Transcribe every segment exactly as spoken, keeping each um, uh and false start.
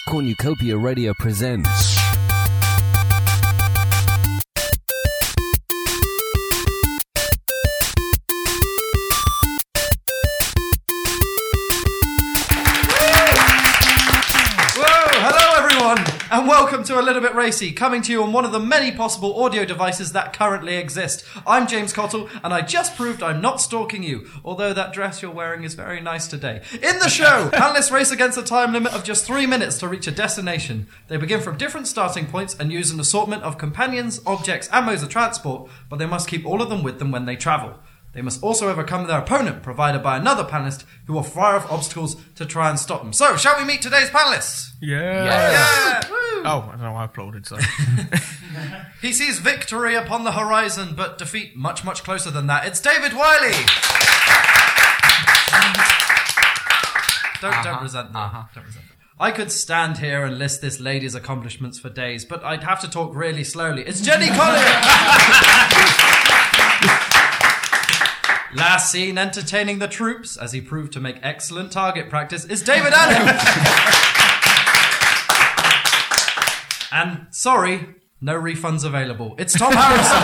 Cornucopia Radio presents... And welcome to A Little Bit Racy, coming to you on one of the many possible audio devices that currently exist. I'm James Cottle, and I just proved I'm not stalking you, although that dress you're wearing is very nice today. In the show, panelists race against a time limit of just three minutes to reach a destination. They begin from different starting points and use an assortment of companions, objects, and modes of transport, but they must keep all of them with them when they travel. They must also overcome their opponent, provided by another panelist, who will fire off obstacles to try and stop them. So, shall we meet today's panelists? Yeah. Yeah. Woo. Oh, I don't know, I applauded, so. He sees victory upon the horizon, but defeat much, much closer than that. It's David Wiley. don't, uh-huh. don't resent that. Uh-huh. Don't resent that. I could stand here and list this lady's accomplishments for days, but I'd have to talk really slowly. It's Jenny Collier. Last seen entertaining the troops, as he proved to make excellent target practice, is David Allen. And, sorry, no refunds available. It's Tom Harrison.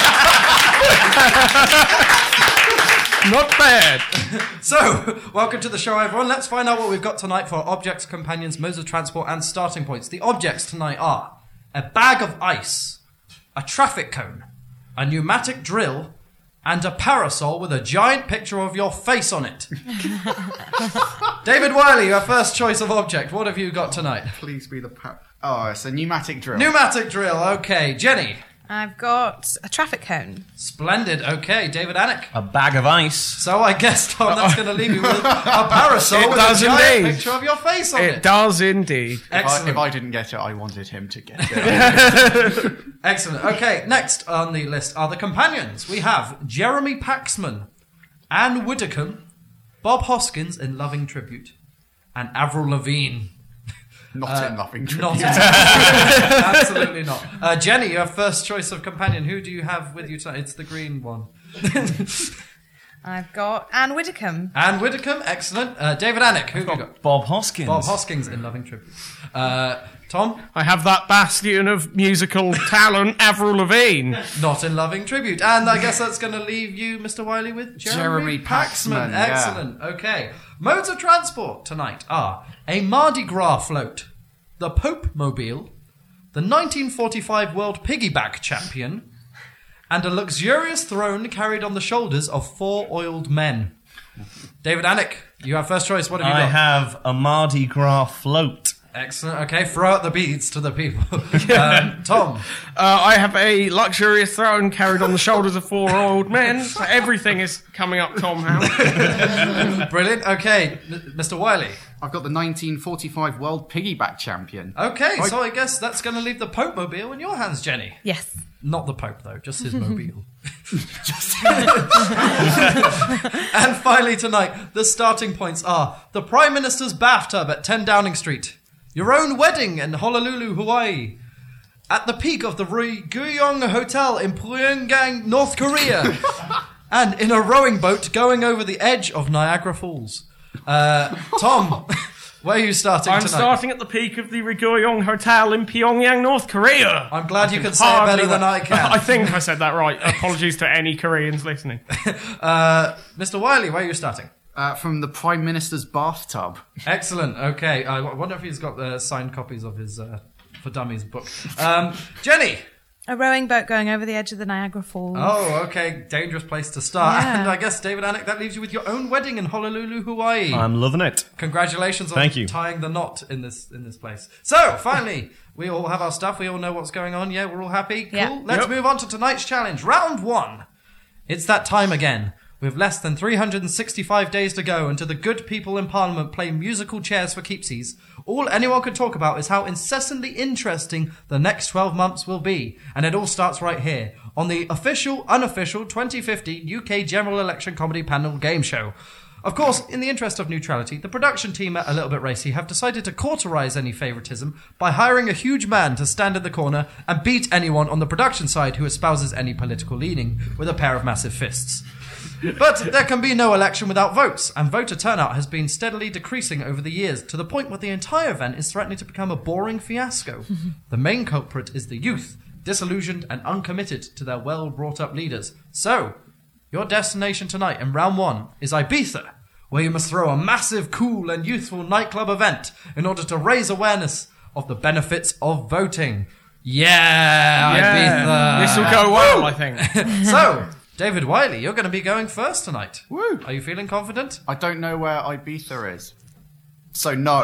Not bad. So, welcome to the show, everyone. Let's find out what we've got tonight for objects, companions, modes of transport, and starting points. The objects tonight are a bag of ice, a traffic cone, a pneumatic drill, and a parasol with a giant picture of your face on it. David Wiley, your first choice of object. What have you got tonight? Please be the... Pa- oh, it's a pneumatic drill. Pneumatic drill, okay. Jenny? I've got a traffic cone. Splendid, okay. David Anik? A bag of ice. So I guess, Tom, that's going to leave you with a parasol it with does a giant indeed. picture of your face on it. It does indeed. If I, Excellent. if I didn't get it, I wanted him to get it. Excellent. Okay, next on the list are the companions. We have Jeremy Paxman, Anne Widdecombe, Bob Hoskins in loving tribute, and Avril Lavigne. Not Uh, in loving tribute. Not in Absolutely not. Uh, Jenny, your first choice of companion. Who do you have with you tonight? It's the green one. I've got Anne Widdecombe. Anne Widdecombe, excellent. Uh, David Anik, who have you got? Bob Hoskins. Bob Hoskins in loving tribute. Uh, Tom? I have that bastion of musical talent, Avril Lavigne. Not in loving tribute. And I guess that's going to leave you, Mister Wiley, with Jeremy, Jeremy Paxman, yeah. Excellent. Okay. Modes of transport tonight are a Mardi Gras float, the Pope Mobile, the nineteen forty-five World Piggyback Champion, and a luxurious throne carried on the shoulders of four oiled men. David Anik, you have first choice. What have you I got? have a Mardi Gras float. Excellent. Okay, throw out the beads to the people. um, Tom? Uh, I have a luxurious throne carried on the shoulders of four old men. So everything is coming up Tom Howe. Brilliant. Okay, M- Mister Wiley. I've got the nineteen forty-five World Piggyback Champion. Okay, so I guess that's going to leave the Pope Mobile in your hands, Jenny. Yes. Not the Pope, though, just his mobile. And finally tonight, the starting points are the Prime Minister's bathtub at ten Downing Street, your own wedding in Honolulu, Hawaii, at the peak of the Ryugyong Hotel in Pyongyang, North Korea, and in a rowing boat going over the edge of Niagara Falls. Uh, Tom, where are you starting I'm tonight? starting at the peak of the Ryugyong Hotel in Pyongyang, North Korea. I'm glad you can say it better than I can. I think I said that right. Apologies to any Koreans listening. Uh, Mister Wiley, where are you starting? Uh, from the Prime Minister's bathtub. Excellent. Okay. I wonder if he's got the signed copies of his uh, For Dummies book. Um, Jenny. A rowing boat going over the edge of the Niagara Falls. Oh, okay. Dangerous place to start. Yeah. And I guess, David Anik, that leaves you with your own wedding in Honolulu, Hawaii. I'm loving it. Congratulations on Thank you. tying the knot in this in this place. So, finally, we all have our stuff. We all know what's going on. Yeah, we're all happy. Cool. Yeah. Let's Yep. move on to tonight's challenge. Round one. It's that time again. With less than three hundred sixty-five days to go until the good people in Parliament play musical chairs for keepsies, all anyone can talk about is how incessantly interesting the next twelve months will be. And it all starts right here, on the official, unofficial twenty fifteen U K General Election Comedy Panel Game Show. Of course, in the interest of neutrality, the production team at A Little Bit Racy have decided to cauterize any favouritism by hiring a huge man to stand in the corner and beat anyone on the production side who espouses any political leaning with a pair of massive fists. But there can be no election without votes, and voter turnout has been steadily decreasing over the years to the point where the entire event is threatening to become a boring fiasco. The main culprit is the youth, disillusioned and uncommitted to their well-brought-up leaders. So, your destination tonight in round one is Ibiza, where you must throw a massive, cool and youthful nightclub event in order to raise awareness of the benefits of voting. Yeah, Yeah, Ibiza. this will go well, I think. So, David Wiley, you're going to be going first tonight. Woo. Are you feeling confident? I don't know where Ibiza is. So no.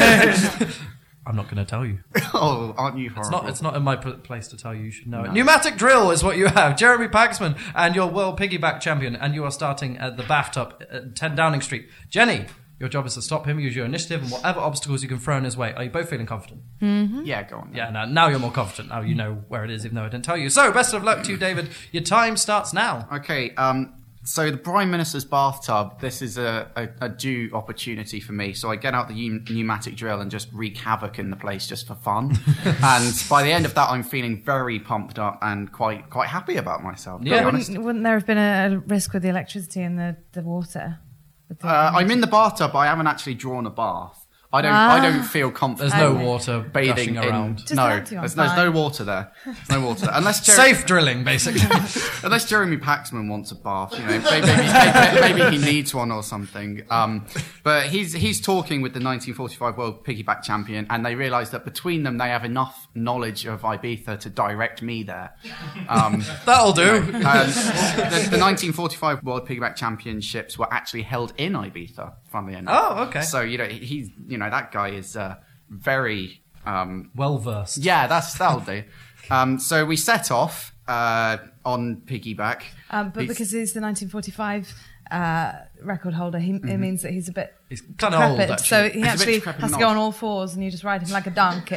I'm not going to tell you. Oh, aren't you horrible? It's not, it's not in my p- place to tell you. You should know it. Pneumatic drill is what you have. Jeremy Paxman and your world piggyback champion, and you are starting at the bathtub at ten Downing Street. Jenny, your job is to stop him, use your initiative, and whatever obstacles you can throw in his way. Are you both feeling confident? Yeah, go on. Yeah, now, now you're more confident. Now you know where it is, even though I didn't tell you. So, best of luck to you, David. Your time starts now. Okay, um, so the Prime Minister's bathtub, this is a, a, a due opportunity for me. So I get out the pneum- pneumatic drill and just wreak havoc in the place just for fun. And by the end of that, I'm feeling very pumped up and quite quite happy about myself, to Yeah. be honest. Wouldn't, wouldn't there have been a, a risk with the electricity and the, the water? With the- Uh, I'm in the bathtub, but I haven't actually drawn a bath. I don't. Ah. I don't feel confident. There's no Okay. water bathing gushing in. around. Just no, let you on there's, there's fire. no water there. There's no water there. unless Jer- Safe drilling, basically. unless Jeremy Paxman wants a bath. You know, maybe, maybe, maybe he needs one or something. Um, but he's he's talking with the nineteen forty-five World Piggyback Champion, and they realise that between them they have enough knowledge of Ibiza to direct me there. Um, That'll do. Um, the, the nineteen forty-five World Piggyback Championships were actually held in Ibiza, funnily enough. Oh, okay. So, you know, he- he's, you know, that guy is uh, very, um, Well versed. yeah, that's, that'll do. Um, so we set off uh, on piggyback. Um, but He's- because he's the nineteen forty-five uh, record holder, he, it means that he's a bit He's kind of old, decrepit. actually. So he He's a bit actually decrepit has to and go old. on all fours, and you just ride him like a donkey.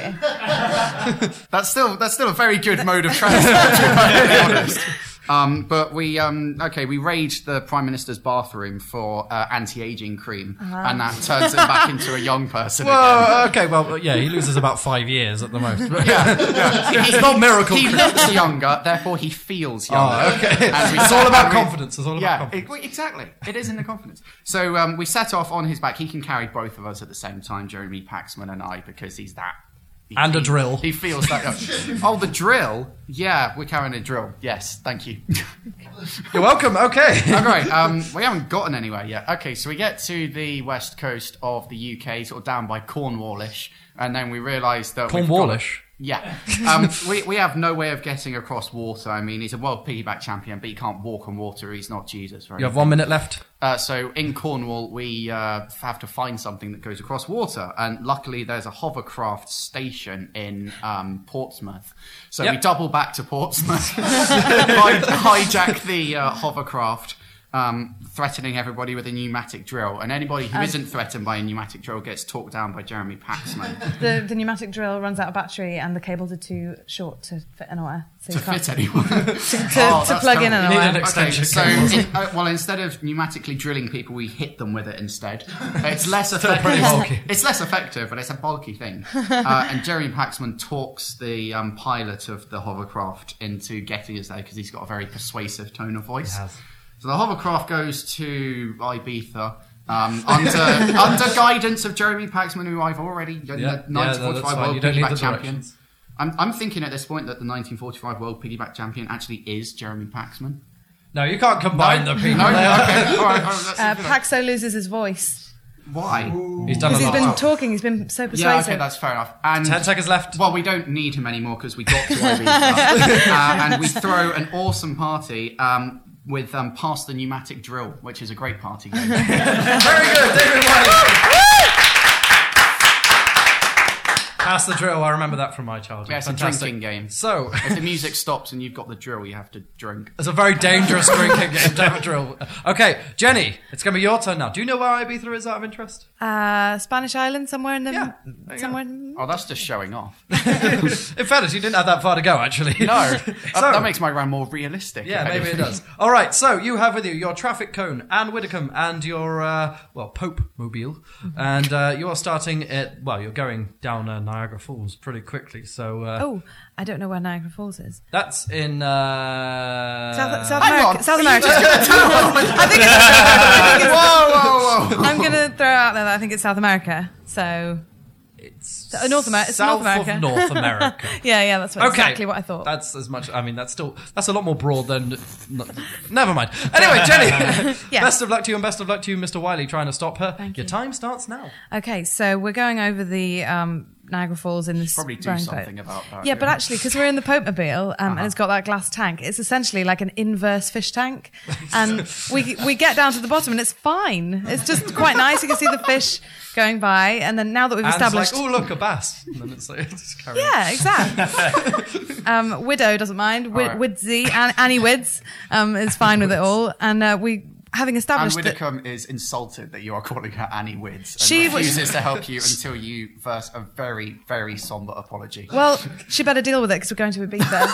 That's still that's still a very good mode of transport, to be honest. Um, but we um, okay, we raided the Prime Minister's bathroom for uh, anti-aging cream, and that turns him back into a young person again. Well, okay, well, yeah, he loses about five years at the most. Yeah, yeah. It's not miracle. He looks younger, therefore he feels younger. Oh, okay. And we It's set- all about and we- confidence. It's all about yeah, confidence. it- well, exactly. It is in the confidence. So um, we set off on his back. He can carry both of us at the same time, Jeremy Paxman and I, because he's that. he- And a he- drill. He feels that. Oh, the drill? Yeah, we're carrying a drill. Yes, thank you. You're welcome. Okay. Okay, um, we haven't gotten anywhere yet. Okay, so we get to the west coast of the U K, sort of down by Cornwallish, and then we realise that we've got- Cornwallish. Yeah. Um, we, we have no way of getting across water. I mean, he's a world piggyback champion, but he can't walk on water. He's not Jesus, right? You have one minute left. Uh, so in Cornwall, we uh, have to find something that goes across water. And luckily, there's a hovercraft station in um, Portsmouth. So Yep. we double back to Portsmouth, hi- hijack the uh, hovercraft, um, threatening everybody with a pneumatic drill. And anybody who isn't threatened by a pneumatic drill gets talked down by Jeremy Paxman. the, the pneumatic drill runs out of battery, and the cables are too short to fit anywhere. So to you can't fit anyone. to, to, Oh, to that's plug in terrible. and You need an away. ex- Okay, Extension so cables. it, uh, well, instead of pneumatically drilling people, we hit them with it instead. It's less pretty effective. bulky. It's less effective, but it's a bulky thing. Uh, and Jeremy Paxman talks the um, pilot of the hovercraft into getting us there because he's got a very persuasive tone of voice. He has. So the hovercraft goes to Ibiza. Um, under under guidance of Jeremy Paxman, who I've already Yeah, the yeah, nineteen no, that's forty-five fine. World You don't need Piggyback the Champion. directions. I'm, I'm thinking at this point that the nineteen forty-five World Piggyback Champion actually is Jeremy Paxman. No, you can't combine the people. No, They are- okay, all right, all right, that's Uh, fair. Paxo loses his voice Why? He's done a because he's lot. been talking. He's been so persuasive. Yeah, okay, that's fair enough. And Ten seconds left. well, we don't need him anymore because we got to Ibiza, uh, and we throw an awesome party um, with um, Pass the Pneumatic Drill, which is a great party game. Very good, David Wiley. Pass the drill. I remember that from my childhood. Yeah, it's a Fantastic. drinking game. So, If the music stops and you've got the drill, you have to drink. it's a very dangerous drinking game to have a drill. Okay, Jenny, it's going to be your turn now. Do you know where Ibiza is out of interest? Uh, Spanish island, somewhere in the Yeah, there you somewhere in the Oh, that's just showing off. In fairness, you didn't have that far to go, actually. No, that, So- that makes my round more realistic. Yeah, if maybe it anything. does. All right, so you have with you your traffic cone, Anne Widdecombe, and your, uh, well, Pope Mobile. And uh, you are starting at, well, you're going down uh, Niagara Falls pretty quickly. So uh, Oh, I don't know where Niagara Falls is. that's in... Uh, South, South hang America. on. South Are you America. just gonna tell me? I think it's, I think it's, Whoa, whoa, whoa! I'm going to throw out there that I think it's South America. So, It's Uh, North Amer- it's south North America. of North America. yeah, yeah, that's what, Okay. exactly what I thought. That's as much. I mean, that's still that's a lot more broad than. No, never mind. Anyway, Jenny, Yeah. best of luck to you, and best of luck to you, Mister Wiley, trying to stop her. Thank Your you. time starts now. Okay, so we're going over the um, Niagara Falls in this Probably do rowing something boat. about that. Yeah, but actually, because we're in the Pope Mobile um, and it's got that glass tank, it's essentially like an inverse fish tank. And we we get down to the bottom and it's fine. It's just quite nice. You can see the fish going by. And then now that we've And it's like, established. oh look, a bass. And then it's like, just carry on. Yeah, exactly. um, Widow doesn't mind. Wi- All right. Widsy, An- Annie Wids um, is fine with it all. And uh, we, having Anne established that. Widdecombe is insulted that you are calling her Annie Wids and She was- refuses to help you until you verse a very, very somber apology. Well, she better deal with it because we're going to Ibiza.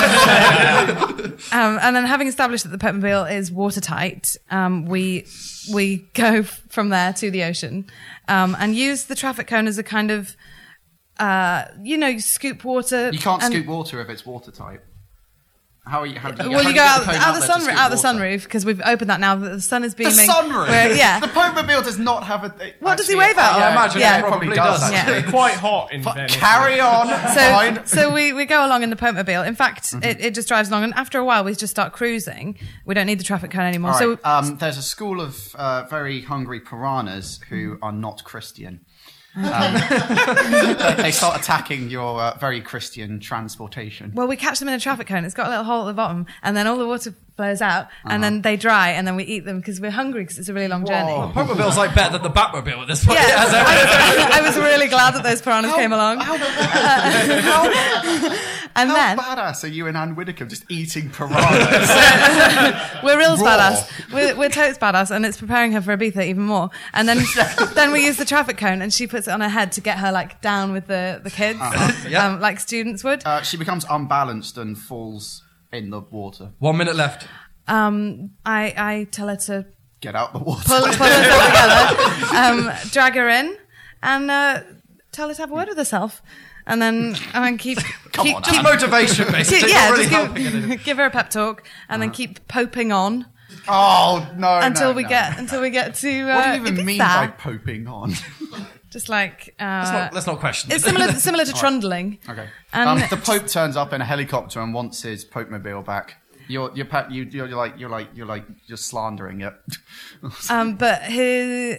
um, and then, having established that the Pope Mobile is watertight, um, we we go f- from there to the ocean um, and use the traffic cone as a kind of, uh, you know, you scoop water. You can't and- scoop water if it's watertight. How are you? How do you, Well, how you do go get out, the cone out the there to sun, scoop out the water? sunroof because we've opened that now that the sun is The beaming. sunroof. We're- yeah. The Pope Mobile does not have a. What does he actually, wave at? uh, Yeah, I imagine Yeah. it probably, Probably does. does, actually. Yeah. Quite hot in But Venice. carry on. So, Fine. so we, we go along in the Pope Mobile. In fact, Mm-hmm. it, it just drives along, and after a while, we just start cruising. We don't need the traffic cone anymore. All So, right. um, there's a school of uh, very hungry piranhas who are not Christian. Um, they start attacking your uh, very Christian transportation. well, we catch them in a traffic cone. It's got a little hole at the bottom, and then all the water flows out, and Uh-huh. then they dry, and then we eat them because we're hungry because it's a really long journey. Pope Mobile's like better than the Batmobile at this point. Yeah, It has everything. I was, I was really glad that those piranhas came along. How, and how then badass are you and Anne Widdecombe just eating piranhas? we're real Raw. badass. We're, we're totes badass, and it's preparing her for Ibiza even more. And then then we use the traffic cone, and she puts it on her head to get her like down with the the kids, Yeah. um, like students would. uh, she becomes unbalanced and falls in the water. One minute left. Um, I I tell her to Get out the water. pull, pull herself together, um, drag her in, and uh, tell her to have a word with herself, and then and then keep Come keep, on, keep Just motivation, basically. keep- yeah, Not really just helping give, anything. give her a pep talk, and then keep poping on Oh no! until no, we no. get until we get to. Uh, What do you even Ibiza. mean by poping on? Just like uh, Let's not, let's not question it's it. similar similar to trundling. Okay. And- Um, the Pope turns up in a helicopter and wants his Pope Mobile back. You're you're pa- you, you're like you're like you're like you're slandering it. Um, but he.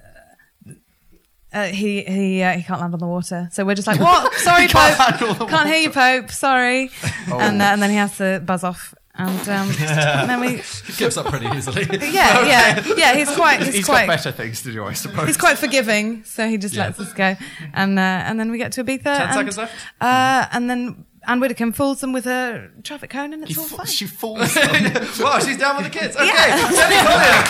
Uh, he he uh, he can't land on the water, so we're just like, what? Sorry, can't Pope. handle the Can't hear you, Pope. Sorry. Oh. And uh, and then he has to buzz off, and, um, and then we. Gives up pretty easily. Yeah, yeah, yeah. He's quite. He's, He's quite. got better things to do, I suppose. He's quite forgiving, so he just Yeah. lets us go, and uh, and then we get to Ibiza. Ten and, seconds left. Uh, and then Anne Widdecombe fools them with a traffic cone, and it's He all fa- fine. she falls. Wow, she's down with the kids. Okay, Yeah. Jenny Collier.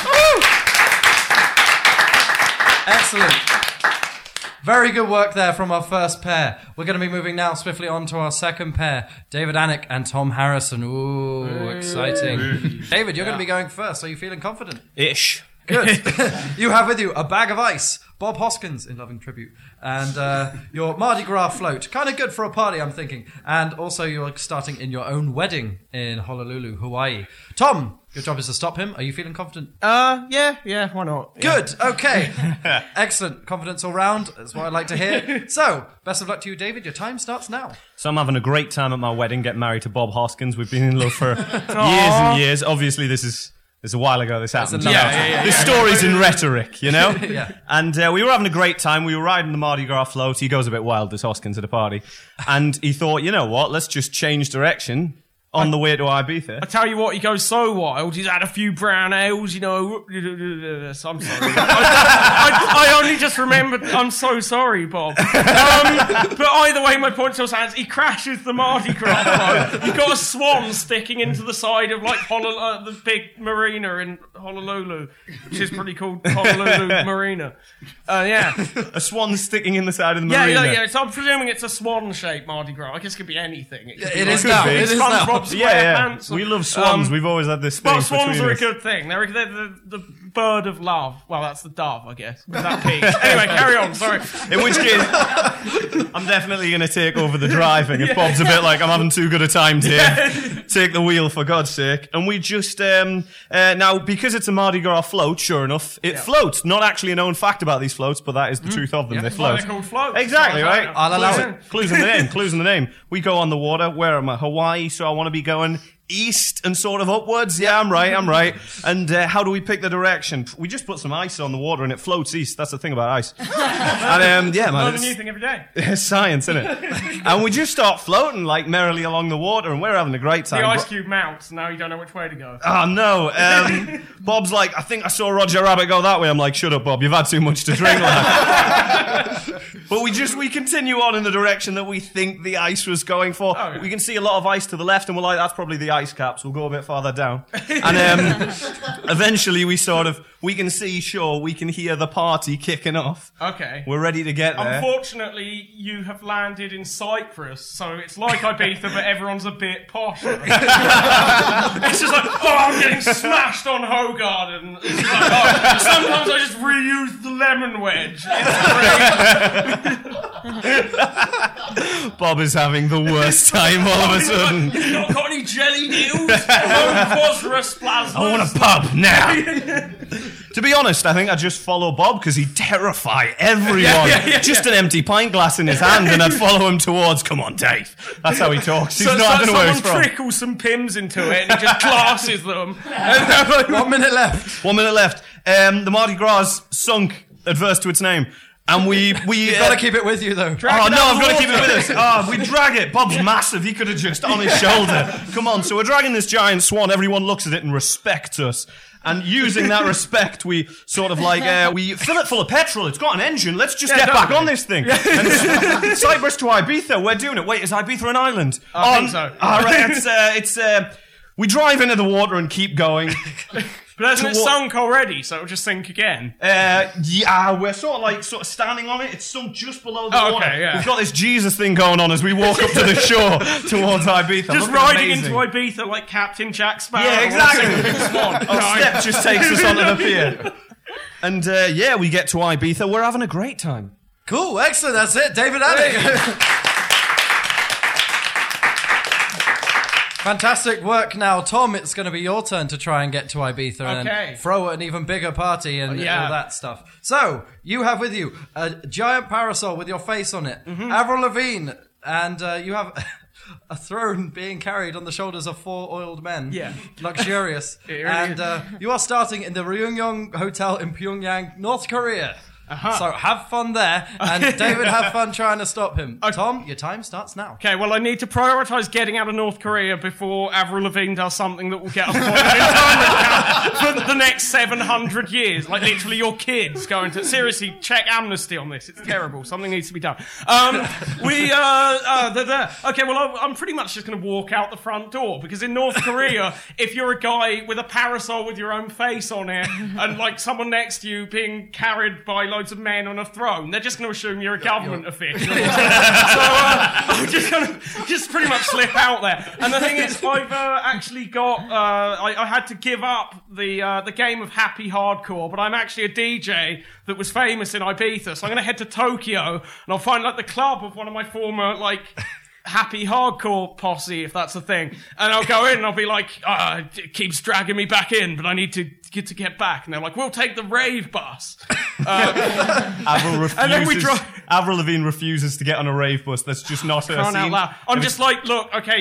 Excellent. Very good work there from our first pair. We're going to be moving now swiftly on to our second pair, David Anick and Tom Harrison. Ooh, exciting. David, you're going to be going first. Are you feeling confident? Ish. Good. You have with you a bag of ice, Bob Hoskins in loving tribute, and uh, your Mardi Gras float. Kind of good for a party, I'm thinking. And also, you're starting in your own wedding in Honolulu, Hawaii. Tom, your job is to stop him. Are you feeling confident? Uh, yeah, yeah, why not? Yeah. Good. Okay. Excellent. Confidence all round. That's what I like to hear. So, best of luck to you, David. Your time starts now. So I'm having a great time at my wedding, getting married to Bob Hoskins. We've been in love for years and years. Obviously, this is this is a while ago this happened. a- yeah, yeah, yeah, The story's in rhetoric, you know? Yeah. And uh, we were having a great time. We were riding the Mardi Gras float. He goes a bit wild, this Hoskins, at a party. And he thought, you know what, let's just change direction on the way to Ibiza. I tell you what, he goes so wild. He's had a few brown ales, you know. So I'm sorry. I, I, I only just remembered. I'm so sorry, Bob. Um, but either way, my point still stands. He crashes the Mardi Gras boat. You've got a swan sticking into the side of like Honol- uh, the big marina in Honolulu, which is pretty called Honolulu Marina. Uh, yeah, A swan sticking in the side of the yeah, marina. yeah, yeah. So I'm presuming it's a swan-shaped Mardi Gras. I guess it could be anything. It, could It be is like now. It is now. SpongeBob Yeah, yeah. SquarePants. We love swans. Um, We've always had this thing But swans between are a us. good thing. They're, they're the, the bird of love. Well, that's the dove, I guess. With that peak. Anyway, carry on. Sorry. In which case, I'm definitely going to take over the driving. If Bob's a bit like, I'm having too good a time, Dave, take the wheel for God's sake. And we just, um, uh, now, because it's a Mardi Gras float, sure enough, it Yeah. floats. Not actually a known fact about these floats, but that is the truth of them. They That's why float. they're called floats. Exactly, As far as I right? know. I'll allow clues, it. Clues in the name. Clues in the name. We go on the water. Where am I? Hawaii. So I want to be going east and sort of upwards. Yeah, I'm right. I'm right. And uh, how do we pick the direction? We just put some ice on the water and it floats east. That's the thing about ice. And um, yeah, man, Learn a it's, new thing every day. it's science, isn't it? And we just start floating like merrily along the water, and we're having a great time. The ice cube mounts. Now you don't know which way to go. Oh no! Um, Bob's like, I think I saw Roger Rabbit go that way. I'm like, shut up, Bob. You've had too much to drink, lad. But we just we continue on in the direction that we think the ice was going for. Oh, yeah. We can see a lot of ice to the left, and we're like, that's probably the ice caps. We'll go a bit farther down, and um, eventually we sort of we can see, sure, we can hear the party kicking off. Okay. We're ready to get there. Unfortunately, you have landed in Cyprus, so it's like Ibiza, but everyone's a bit posher. It's just like, oh, I'm getting smashed on Hogarden. It's like, oh, sometimes I just reuse the lemon wedge. It's great. Bob is having the worst time all of a sudden. You've not got any jelly deals? No phosphorus plasmas? I want a pub now. To be honest, I think I'd just follow Bob because he'd terrify everyone. Yeah, yeah, yeah, just an empty pint glass in his hand, and I'd follow him towards, come on, Dave. That's how he talks. He's So, not so having where he's someone from. trickles some Pims into it and he just glasses them. And they're like, One minute left. One minute left. Um, the Mardi Gras sunk, adverse to its name. And we... we You've uh, got to keep it with you, though. Oh, it no, out I've the got to keep it water. with us. Oh, we drag it. Bob's massive. He could have just on his shoulder. Come on. So we're dragging this giant swan. Everyone looks at it and respects us. And using that respect, we sort of like, uh, we fill it full of petrol. It's got an engine. Let's just Yeah, get back totally. on this thing. And Cyprus to Ibiza. We're doing it. Wait, is Ibiza an island? I think so. All right. It's, uh, it's, uh, we drive into the water and keep going. but hasn't it To what- sunk already, so it'll just sink again? Uh, yeah, we're sort of like sort of standing on it. It's sunk just below the Oh, water. okay, yeah. We've got this Jesus thing going on as we walk up to the shore towards Ibiza. Just Looking riding amazing. into Ibiza like Captain Jack Sparrow. Yeah, on a exactly. single swan. Our Right. step just takes us onto the pier. And uh, yeah, we get to Ibiza. We're having a great time. Cool, excellent. That's it. David Addick. Fantastic work. Now, Tom, it's going to be your turn to try and get to Ibiza and Okay. then throw an even bigger party and yeah. all that stuff. So, you have with you a giant parasol with your face on it, Mm-hmm. Avril Lavigne, and uh, you have a throne being carried on the shoulders of four oiled men. Yeah. Luxurious. It really and is. uh, you are starting in the Ryungyong Hotel in Pyongyang, North Korea. Uh-huh. So have fun there, and David, have fun trying to stop him. Tom, your time starts now. Okay, well, I need to prioritise getting out of North Korea before Avril Lavigne does something that will get us pointed in time for the next seven hundred years. Like, literally, your kids going to... Seriously, check Amnesty on this. It's terrible. Something needs to be done. Um, we, uh... uh the, the, okay, well, I'm- I'm pretty much just going to walk out the front door, because in North Korea, if you're a guy with a parasol with your own face on it, and, like, someone next to you being carried by loads of men on a throne, they're just going to assume you're a government official. so uh, I'm just going to just pretty much slip out there. And the thing is, I've uh, actually got, uh, I, I had to give up the uh, the game of happy hardcore, but I'm actually a D J that was famous in Ibiza, so I'm going to head to Tokyo and I'll find like the club of one of my former like happy hardcore posse, if that's a thing. And I'll go in and I'll be like, oh, it keeps dragging me back in, but I need to get to get back. And they're like, we'll take the rave bus. Avril refuses. And then we drive- Avril Lavigne refuses to get on a rave bus. That's just not her Crying out scene. loud. I'm just like, look, okay,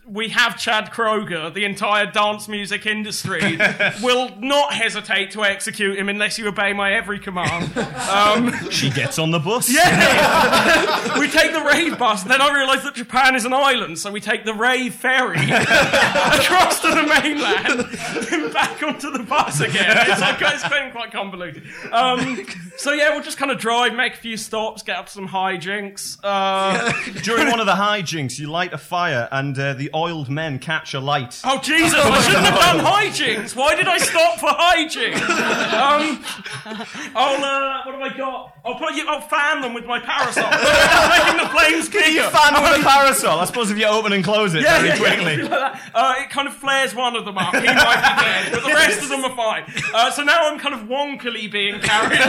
we have Chad Kroger, the entire dance music industry, will not hesitate to execute him unless you obey my every command. Um, She gets on the bus. yeah, we take the rave bus. Then I realise that Japan is an island, so we take the rave ferry across to the mainland and back onto the bus again. It's like it's been quite convoluted. Um, so yeah, we'll just kind of drive, make a few stops, get up to some hijinks. Uh, During one of the hijinks, you light a fire and uh, the oiled men catch a light. Oh, Jesus, I shouldn't have done hijinks. Why did I stop for hijinks? Um, I'll, uh, what have I got? I'll put you, I'll fan them with my parasol. Making the flames kick. Fan with a parasol. I suppose if you open and close it Yeah, very yeah, quickly. yeah, like that. Uh, it kind of flares one of them up. He might be dead, but the rest of them are fine. Uh, so now I'm kind of wonkily being carried.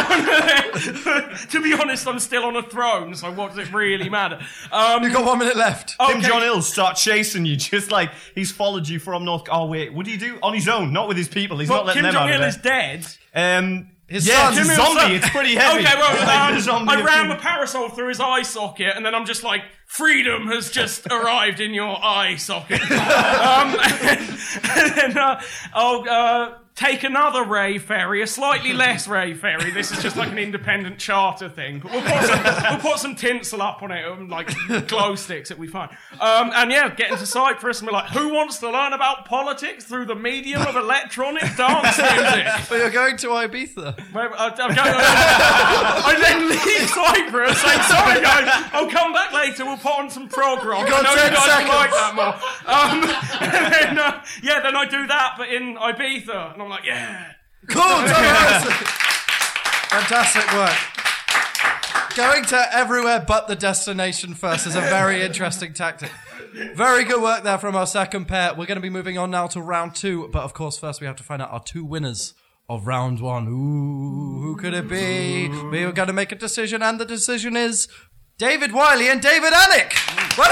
To be honest, I'm still on a throne, so what does it really matter? Um, You've got one minute left. Tim okay. John Hill start chasing you, just like he's followed you from North. Oh wait, what do you do on his own? Not with his people. He's Well, not letting Kim them out Jong-il of is there. dead. Um, His yeah, son- it's a Kim Il-sung- zombie. It's pretty heavy. Okay, well, Like um, the zombie I of ran Kim- the parasol through his eye socket, and then I'm just like, freedom has just arrived in your eye socket. um, and then uh, I'll uh, take another Ray ferry, a slightly less Ray ferry. This is just like an independent charter thing, but we'll put some, we'll put some tinsel up on it, um, like glow sticks, it'll be fine. Um, and yeah, get into Cyprus, and we're like, who wants to learn about politics through the medium of electronic dance music? But you're going to Ibiza. Where- uh, I'm going, I then leave Cyprus, saying, sorry guys, I'll come back later, we'll put on some prog rock. You've got I know ten you guys seconds. will like that more. Um, and then, uh, yeah, then I do that, but in Ibiza. And I'm like, yeah. Cool, Tom Harrison. Fantastic work. Going to everywhere but the destination first is a very interesting tactic. Very good work there from our second pair. We're going to be moving on now to round two, but of course first we have to find out our two winners of round one. Ooh, who could it be? We are going to make a decision, and the decision is David Wiley and David Anik. Well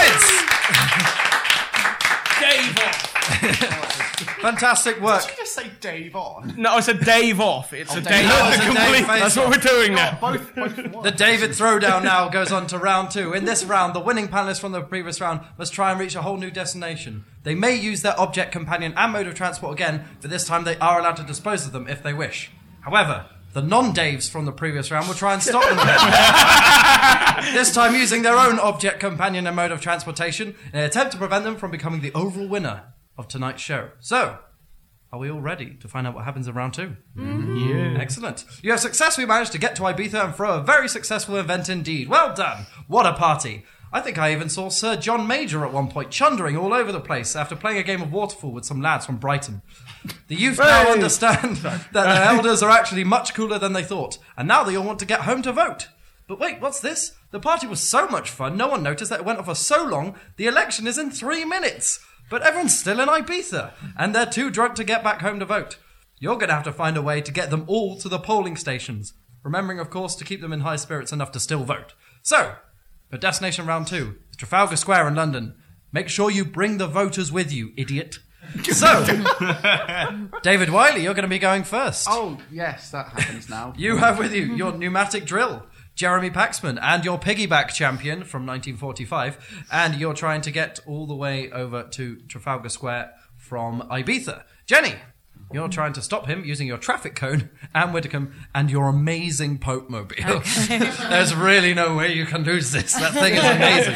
done, Davids! Dave off. Fantastic work. Did you just say Dave on? No, I said Dave off. It's a Dave No, off. it's a Dave face That's what we're doing now. Both, both for one. The David throwdown now goes on to round two. In this round, the winning panelists from the previous round must try and reach a whole new destination. They may use their object companion and mode of transport again, but this time they are allowed to dispose of them if they wish. However, the non-Daves from the previous round will try and stop them again. This time using their own object companion and mode of transportation in an attempt to prevent them from becoming the overall winner of tonight's show. So, are we all ready to find out what happens in round two? Yeah. Excellent. You have successfully managed to get to Ibiza and throw a very successful event indeed. Well done. What a party. I think I even saw Sir John Major at one point chundering all over the place after playing a game of Waterfall with some lads from Brighton. The youth now understand that their elders are actually much cooler than they thought, and now they all want to get home to vote. But wait, what's this? The party was so much fun, no one noticed that it went on for so long, the election is in three minutes. But everyone's still in Ibiza, and they're too drunk to get back home to vote. You're going to have to find a way to get them all to the polling stations, remembering, of course, to keep them in high spirits enough to still vote. So, for Destination Round two, Trafalgar Square in London. Make sure you bring the voters with you, idiot. So, David Wiley, you're going to be going first. Oh, yes, that happens now. You have with you your pneumatic drill, Jeremy Paxman, and your piggyback champion from nineteen forty-five, and you're trying to get all the way over to Trafalgar Square from Ibiza. Jenny, you're trying to stop him using your traffic cone, Anne Widdecombe, and your amazing Pope Mobile. Okay. There's really no way you can lose this. That thing is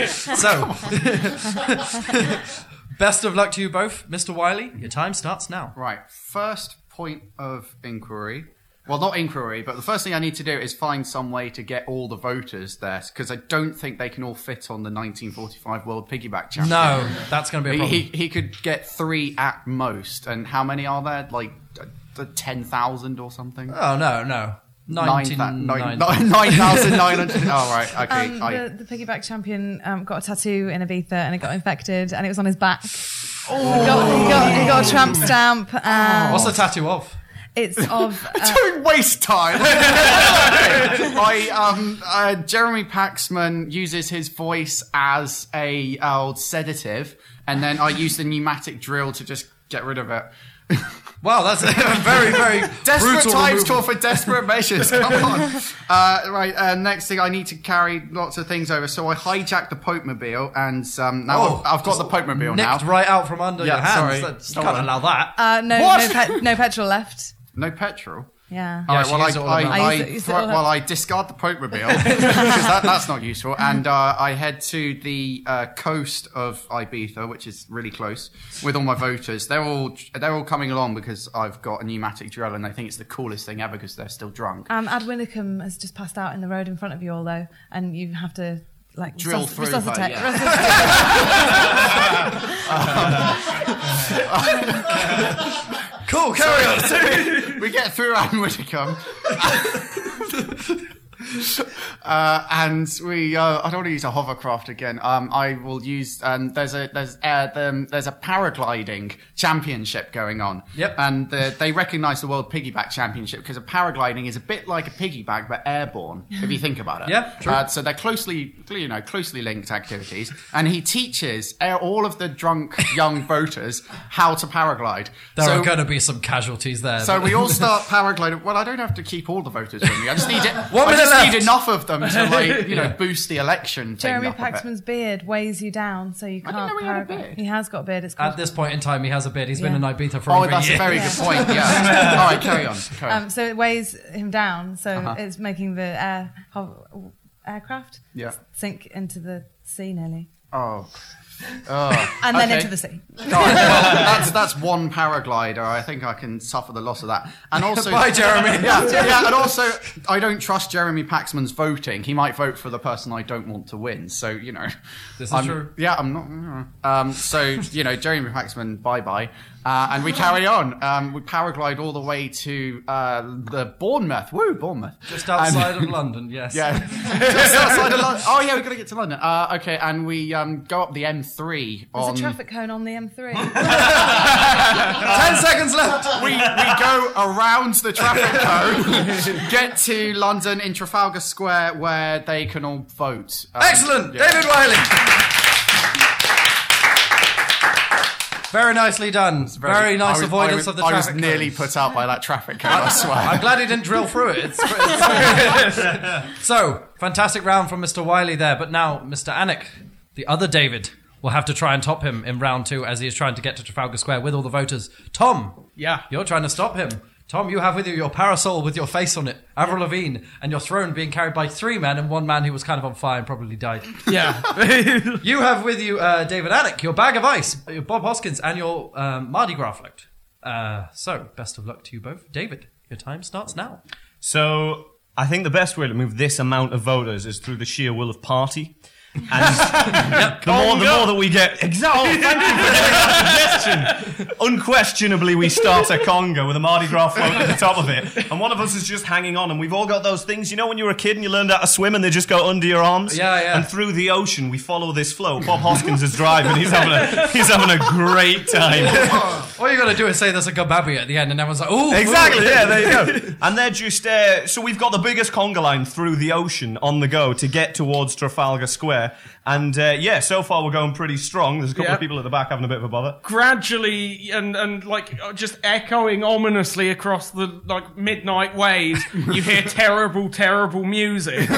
amazing. So, best of luck to you both. Mister Wiley, your time starts now. Right, first point of inquiry. Well, not inquiry, but the first thing I need to do is find some way to get all the voters there, because I don't think they can all fit on the nineteen forty-five World Piggyback Champion. No, that's going to be a problem. He, he could get three at most, and how many are there? Like uh, ten thousand or something? Oh, no, no. nine thousand ninety-nine. nine hundred. Oh, right, okay. Um, I, the, the piggyback champion um, got a tattoo in Ibiza and it got infected and it was on his back. Oh. He, got, he, got, he got a tramp stamp. And What's the tattoo of? it's of... Uh, Don't waste time. I um uh, Jeremy Paxman uses his voice as a uh, sedative, and then I use the pneumatic drill to just get rid of it. Wow, that's a very, very Desperate brutal times removal. call for desperate measures. Come on. Uh, right, uh, next thing, I need to carry lots of things over. So I hijacked the Pope-mobile, and um, now Oh, I've, I've got the Pope-mobile now. Nicked right out from under Yeah, your hands. sorry. That's, Go can't on. allow that. Uh, no, What? no, pe- no petrol left. No petrol. Yeah. All right, she well, I, used it all I, up. I, I used it- used it thro- all up. well, I discard the Pope-mobile because that, that's not useful, and uh, I head to the uh, coast of Ibiza, which is really close, with all my voters. They're all they're all coming along because I've got a pneumatic drill, and they think it's the coolest thing ever because they're still drunk. Um, Ad Winnecombe has just passed out in the road in front of you all, though, and you have to like Drill resusc- through her, resuscitate. yeah. resuscitate. Cool, carry on. We get through Anne Widdicombe. Uh, and we, uh, I don't want to use a hovercraft again. Um, I will use, um, there's a, there's, uh, the, there's a paragliding championship going on. Yep. And the, they recognize the World Piggyback Championship because a paragliding is a bit like a piggyback, but airborne, if you think about it. Yeah, true. Uh, so they're closely, you know, closely linked activities. And he teaches uh, all of the drunk young voters how to paraglide. There so, are going to be some casualties there. so we all start paragliding. Well, I don't have to keep all the voters with me. I just need it. One I minute just left. need enough of them to, like, you know, boost the election thing Jeremy up a bit. Paxman's beard weighs you down, so you I can't. didn't know he had a paraglide. beard. He has got a beard. It's called At this point in time, he has a beard. He's been Yeah. in Ibiza for Oh, over that's a a year. very good point. Yeah. All right, carry on. Carry on. Um, so it weighs him down, so Uh-huh. it's making the air, ho- aircraft Yeah. sink into the sea nearly, Oh. Oh. and then Okay. into the sea. All right, well, that's that's one paraglider. I think I can suffer the loss of that. And also, Bye, Jeremy. Yeah, yeah, and also, I don't trust Jeremy Paxman's voting. He might vote for the person I don't want to win. So, you know. This is I'm- true. Yeah, I'm not. Um, so, you know, Jeremy Paxman, bye bye. Uh, and we carry on. Um, we paraglide all the way to uh, the Bournemouth. Woo, Bournemouth. Just outside And- of London, yes. Yeah, just outside of London. Oh, yeah, we've got to get to London. Uh, okay, and we um, go up the M three There's on. a traffic cone on the M three. Ten seconds left. we, we go around the traffic cone, get to London in Trafalgar Square where they can all vote. Um, Excellent. yeah. David Wiley. Very nicely done. Very, nice I was- avoidance I was, of the I traffic was nearly cones. put out by that traffic cone, I swear. I'm glad he didn't drill through it. It's, it's so, fantastic round from Mister Wiley there. But now, Mister Anik, the other David, will have to try and top him in round two as he is trying to get to Trafalgar Square with all the voters. Tom, Yeah. you're trying to stop him. Tom, you have with you your parasol with your face on it, Avril Lavigne, and your throne being carried by three men and one man who was kind of on fire and probably died. Yeah. You have with you uh, David Anik, your bag of ice, your Bob Hoskins, and your um, Mardi Gras float. Uh, so, best of luck to you both. David, your time starts now. So I think the best way to move this amount of voters is through the sheer will of party. And the more the more that we get, exactly. Oh, thank you for giving that suggestion. Unquestionably, we start a conga with a Mardi Gras float at the top of it, and one of us is just hanging on. And we've all got those things, you know, when you were a kid and you learned how to swim, and they just go under your arms. Yeah, yeah. And through the ocean, we follow this float. Bob Hoskins is driving. He's having a he's having a great time. All you got to do is say there's a gababi at the end, and everyone's like, "Ooh, Exactly, yeah, there you go. And they're just, uh, so we've got the biggest conga line through the ocean on the go to get towards Trafalgar Square. And uh, yeah, so far we're going pretty strong. There's a couple Yeah. of people at the back having a bit of a bother. Gradually and and like uh, just echoing ominously across the like midnight waves, you hear terrible, terrible music, and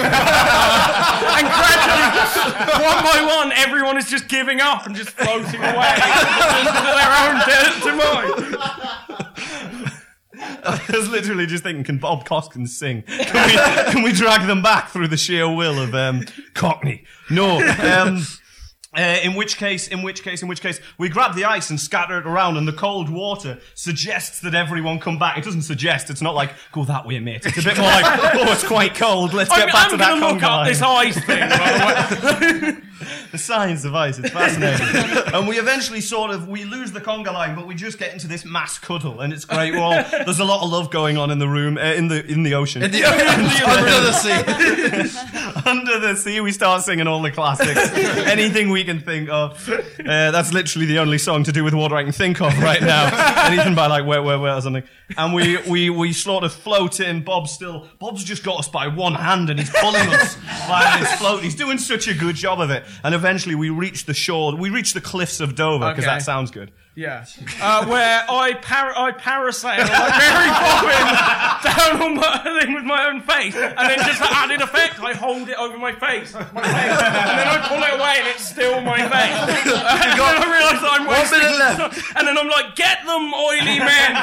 gradually, one by one, everyone is just giving up and just floating away to their own de- demise. I was literally just thinking, can Bob Hoskins sing? Can we, can we drag them back through the sheer will of um, Cockney? No. Um, Uh, in which case, in which case, in which case, we grab the ice and scatter it around, and the cold water suggests that everyone come back. It doesn't suggest. It's not like, go that way, mate. It's a bit more like, oh, it's quite cold. Let's get I'm, back I'm to that gonna look conga up line. this ice thing, by the way. The science of ice, it's fascinating. And we eventually sort of, we lose the conga line, but we just get into this mass cuddle, and it's great. Well, there's a lot of love going on in the room, uh, in the in the ocean. in the under the sea." Under the sea, we start singing all the classics. Anything we can think of. Uh, that's literally the only song to do with water I can think of right now. Anything by like Wet, Wet, Wet or something. And we, we, we sort of float in. Bob's still, Bob's just got us by one hand and he's pulling us by this float. He's doing such a good job of it. And eventually we reach the shore, we reach the cliffs of Dover, because Okay. that sounds good. Yeah, uh, where I par- I parasail like Mary Poppins down on my thing with my own face, and then just for added effect, I hold it over my face, my face, and then I pull it away, and it's still my face. And then I realise that I'm wasting minute left. and then I'm like, get them, oily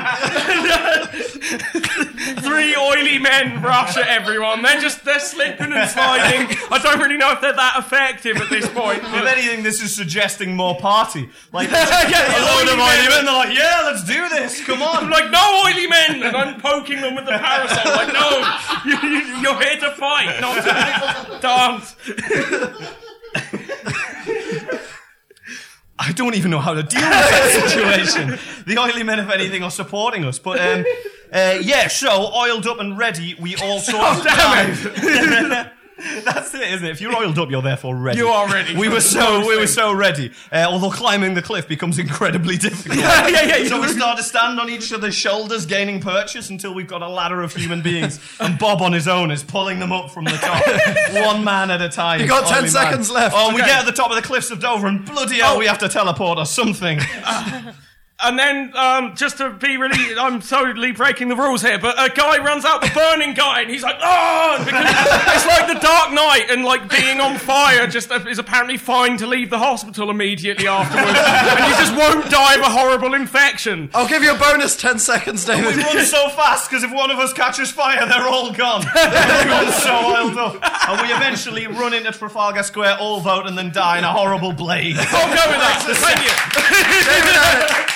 men. Three oily men rush at everyone. They're just they're slipping and sliding. I don't really know if they're that effective at this point. If anything, this is suggesting more party. Like, Yeah, a load oily of oily men. men, they're like, yeah, let's do this, come I'm on. like, no oily men! And I'm poking them with the parasol. Like, no, you, you, you're here to fight, not to dance. I don't even know how to deal with that situation. The oily men, if anything, are supporting us. But, um, uh, yeah, so, oiled up and ready, we all sort of... Damn it! That's it, isn't it? If you're oiled up, you're therefore ready. You are ready. We were so we were so ready. Uh, although climbing the cliff becomes incredibly difficult. Yeah, yeah, yeah. So we start to stand on each other's shoulders, gaining purchase until we've got a ladder of human beings, and Bob on his own is pulling them up from the top, one man at a time. You got ten Only seconds man. left. Oh, and we Okay. get at the top of the cliffs of Dover, and bloody hell, we have to teleport or something. And then, um, just to be really, I'm totally breaking the rules here, but a guy runs out the burning guy, and he's like, oh! Because it's like the Dark Knight, and like being on fire just is apparently fine to leave the hospital immediately afterwards, and you just won't die of a horrible infection. I'll give you a bonus ten seconds, We David. run so fast because if one of us catches fire, they're all gone. Everyone's so oiled up, and we eventually run into Trafalgar Square, all vote, and then die in a horrible blaze. I'll go with that. Thank you. David Annick.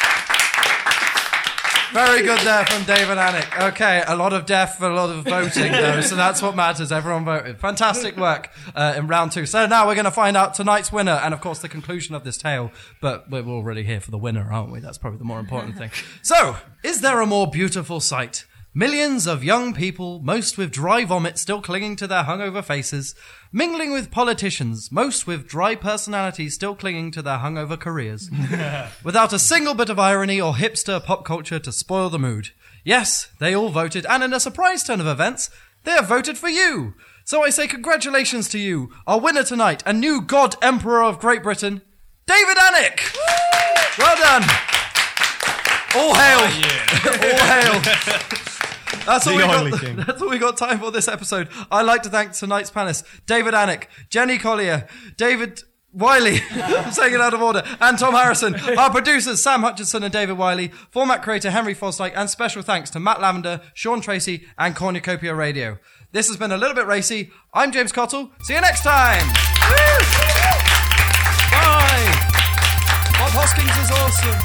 Very good there from David Annick. Okay, a lot of death, a lot of voting though, so that's what matters. Everyone voted. Fantastic work uh, in round two. So now we're going to find out tonight's winner and, of course, the conclusion of this tale. But we're already here for the winner, aren't we? That's probably the more important thing. So, is there a more beautiful sight? Millions of young people, most with dry vomit still clinging to their hungover faces, mingling with politicians, most with dry personalities still clinging to their hungover careers, without a single bit of irony or hipster pop culture to spoil the mood. Yes, they all voted, and in a surprise turn of events, they have voted for you. So I say congratulations to you, our winner tonight, and new God Emperor of Great Britain, David Annick! Well done! All hail! All hail! That's all, we The oily got, king. that's all we got time for this episode. I'd like to thank tonight's panelists, David Annick, Jenny Collier, David Wiley, I'm saying it out of order, and Tom Harrison, our producers, Sam Hutchinson and David Wiley, format creator Henry Fosdyke, and special thanks to Matt Lavender, Sean Tracy, and Cornucopia Radio. This has been A Little Bit Racy. I'm James Cottle. See you next time. Woo! Bye. Bob Hoskins is awesome.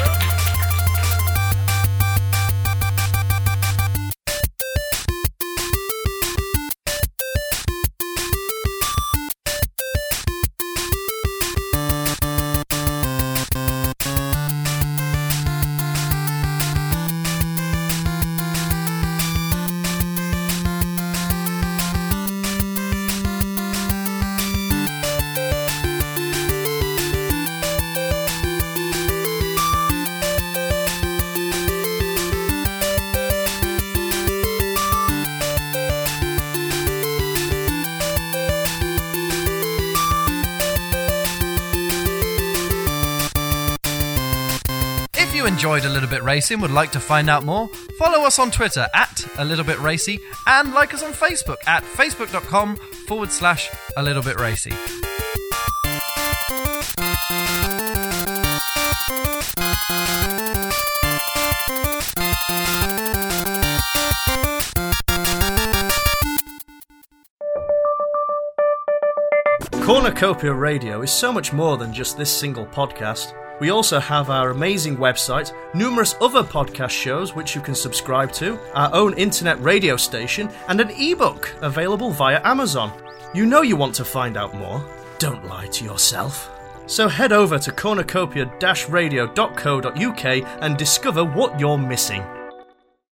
If you enjoyed A Little Bit Racy and would like to find out more, follow us on Twitter at A Little Bit Racy and like us on Facebook at facebook.com forward slash A Little Bit Racy. Cornucopia Radio is so much more than just this single podcast. We also have our amazing website, numerous other podcast shows which you can subscribe to, our own internet radio station, and an ebook available via Amazon. You know you want to find out more. Don't lie to yourself. So head over to cornucopia dash radio dot co dot uk and discover what you're missing.